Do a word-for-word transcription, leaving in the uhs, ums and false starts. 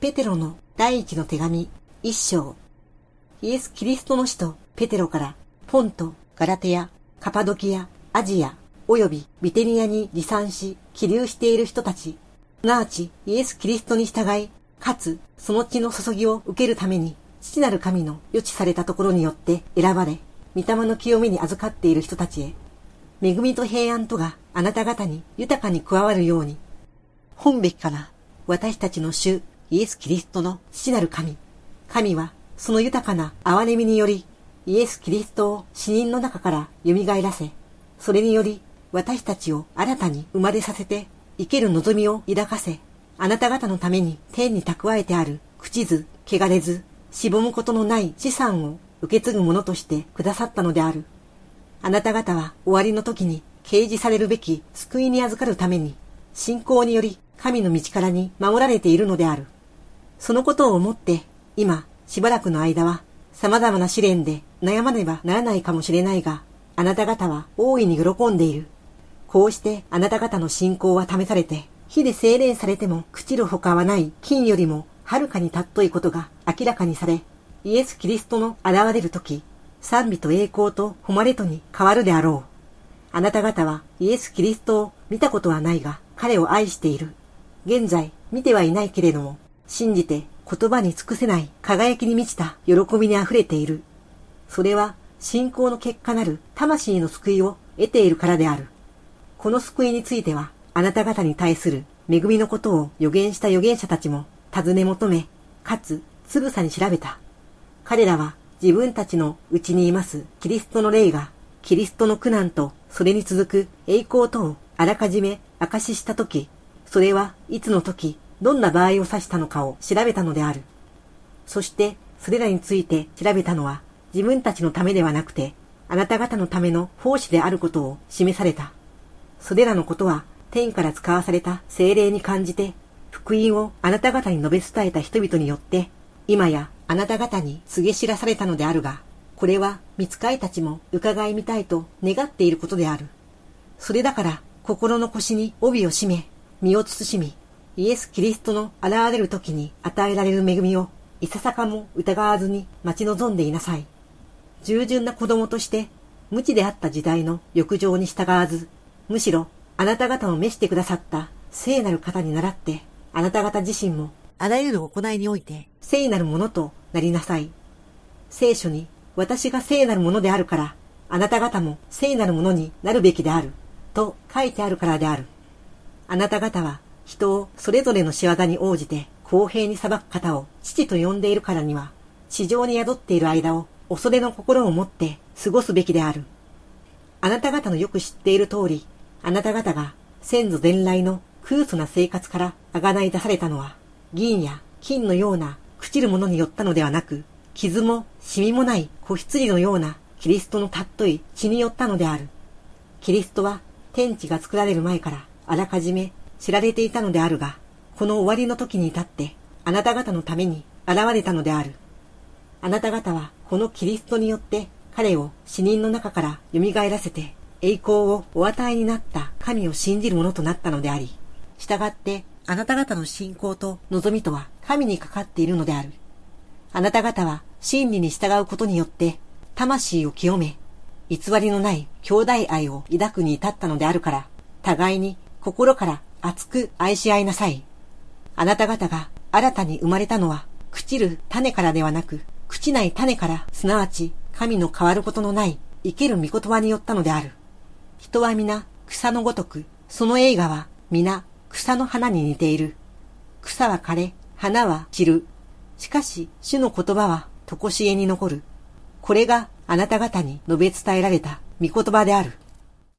ペテロの第一の手紙一章。イエス・キリストの使徒ペテロからポント、ガラテア、カパドキア、アジア、およびビテニアに持参し、起立している人たち、すなわちイエス・キリストに従い、かつその血の注ぎを受けるために、父なる神の予知されたところによって選ばれ、御霊の清めに預かっている人たちへ、恵みと平安とがあなた方に豊かに加わるように、本べきから私たちの主イエス・キリストの父なる神、神はその豊かな憐れみにより、イエス・キリストを死人の中から蘇らせ、それにより私たちを新たに生まれさせて、生ける望みを抱かせ、あなた方のために天に蓄えてある朽ちず、汚れず、しぼむことのない資産を受け継ぐものとしてくださったのである。あなた方は終わりの時に掲示されるべき救いに預かるために、信仰により神の道からに守られているのである。そのことを思って、今、しばらくの間は、様々な試練で悩まねばならないかもしれないが、あなた方は大いに喜んでいる。こうしてあなた方の信仰は試されて、火で精錬されても朽ちるほかはない金よりもはるかに尊いことが明らかにされ、イエス・キリストの現れるとき、賛美と栄光と誉れとに変わるであろう。あなた方はイエス・キリストを見たことはないが、彼を愛している。現在見てはいないけれども、信じて言葉に尽くせない輝きに満ちた喜びにあふれている。それは信仰の結果なる魂の救いを得ているからである。この救いについては、あなた方に対する恵みのことを予言した預言者たちも尋ね求め、かつつぶさに調べた。彼らは自分たちのうちにいますキリストの霊が、キリストの苦難とそれに続く栄光とをあらかじめ証ししたとき、それはいつの時、どんな場合を指したのかを調べたのである。そしてそれらについて調べたのは自分たちのためではなくて、あなた方のための奉仕であることを示された。それらのことは天から使わされた聖霊に感じて、福音をあなた方に述べ伝えた人々によって、今やあなた方に告げ知らされたのであるが、これは御使いたちも伺いみたいと願っていることである。それだから心の腰に帯を締め、身を慎み、イエス・キリストの現れる時に与えられる恵みをいささかも疑わずに待ち望んでいなさい。従順な子供として無知であった時代の欲情に従わず、むしろあなた方を召してくださった聖なる方に倣って、あなた方自身もあらゆる行いにおいて聖なるものとなりなさい。聖書に私が聖なるものであるから、あなた方も聖なるものになるべきであると書いてあるからである。あなた方は人をそれぞれの仕業に応じて公平に裁く方を父と呼んでいるからには、地上に宿っている間を恐れの心を持って過ごすべきである。あなた方のよく知っている通り、あなた方が先祖伝来の空疎な生活からあがない出されたのは、銀や金のような朽ちるものによったのではなく、傷もシミもない子羊のようなキリストの尊い血によったのである。キリストは天地が作られる前からあらかじめ知られていたのであるが、この終わりの時に至ってあなた方のために現れたのである。あなた方はこのキリストによって彼を死人の中から蘇らせて栄光をお与えになった神を信じるものとなったのであり、従ってあなた方の信仰と望みとは神にかかっているのである。あなた方は真理に従うことによって魂を清め、偽りのない兄弟愛を抱くに至ったのであるから、互いに心から熱く愛し合いなさい。あなた方が新たに生まれたのは朽ちる種からではなく、朽ちない種から、すなわち神の変わることのない生ける御言葉によったのである。人は皆草のごとく、その栄華は皆草の花に似ている。草は枯れ、花は散る。しかし主の言葉は常しえに残る。これがあなた方に述べ伝えられた御言葉である。